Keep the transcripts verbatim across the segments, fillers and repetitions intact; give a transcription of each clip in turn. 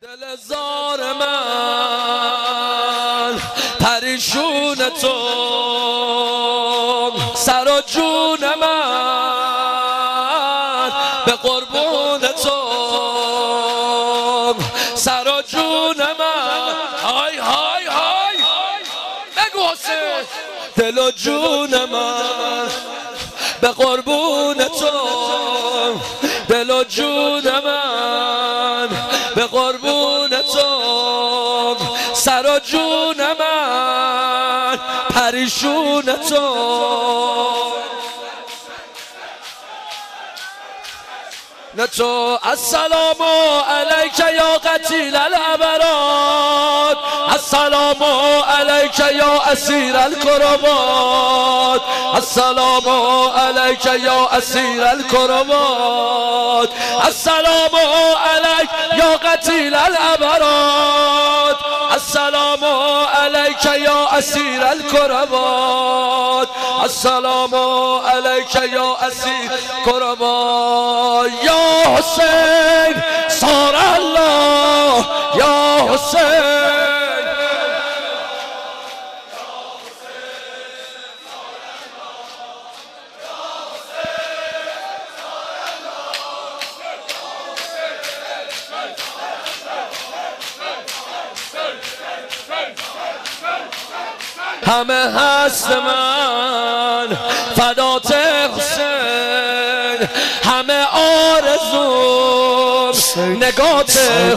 دل زار من پریشون تو، سر و جون من به قربون تو، سر و جون من. های های های بگو حسین. دل و جون من به قربون تو، دل و جون من به قربون تو، سر و جون من پریشون تو. تو السلام علیک یا قتیل الابراد، السلام علیک یا اسیر الکربات، السلام علیک یا اسیر الکربات، السلام علیک یا قتیل الابراد، السلام علیک یا اسیر الکربات، السلام علیک یا اسیر الکربات. یا حسین صار الله یا حسین. همه هست من فدات حسین، همه آرزوم نگات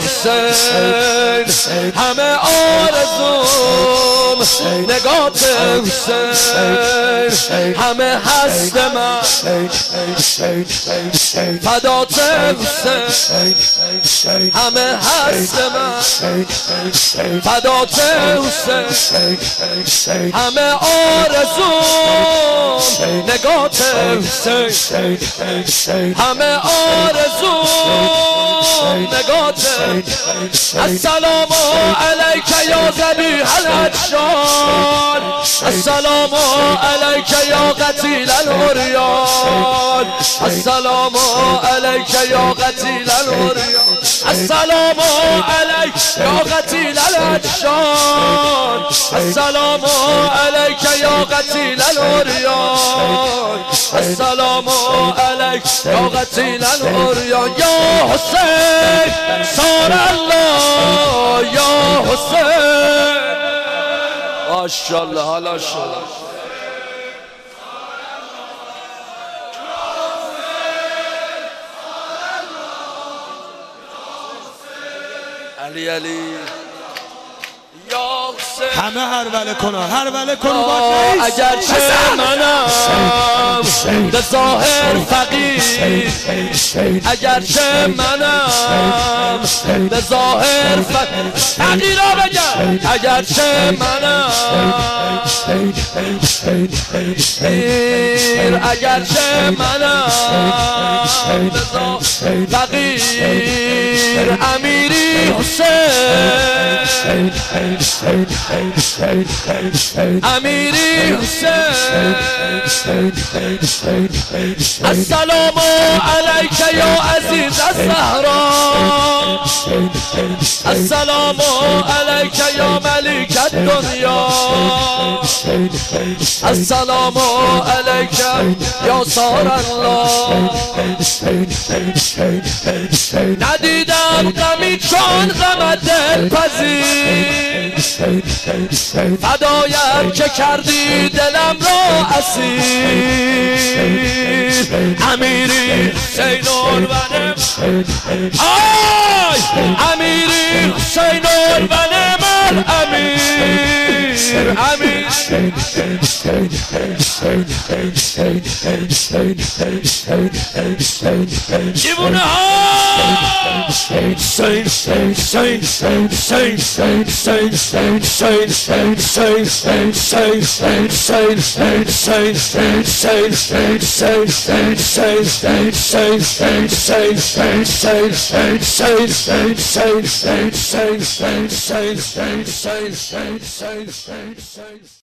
حسین، همه آرزوم نگات حسین، همه هست من فدات حسین، همه هست من فدات حسین، همه آرزوم نگات حسین، همه آرزوم نگات. السلام علیک یا ذبیح الاطشان، السلام علیک یا قتیل العریان، السلام علیک یا قتیل العریان، السلام علیک یا قتیل الاطشان، السلام علیک یا قتیل العریان، السلام علیک یا قتیل العریان. یا حسین صار الله یا حسین. ماشاءالله حالا شد. علی علی همه هر وله کنا هر وله کنا. اگرچه منم به ظاهر فقیر، اگرچه منم به ظاهر فقیر، بگم اگرچه منم فقیر، اگرچه منم به ظاهر فقیر، امیری حسین، امیری حسین. السلام علیک یا عزیز الزهرا، السلام علیک یا ملک الدنیا، السلام علیک یا صار الله. ندیدم غمی چون غم دلپذیر، فدایم که کردی دلم را اسیر، امیری حسین البنم، آی امیری حسین البنم الامیر، امیر دیوونه ها. حسین حسین حسین حسین حسین حسین حسین حسین حسین حسین حسین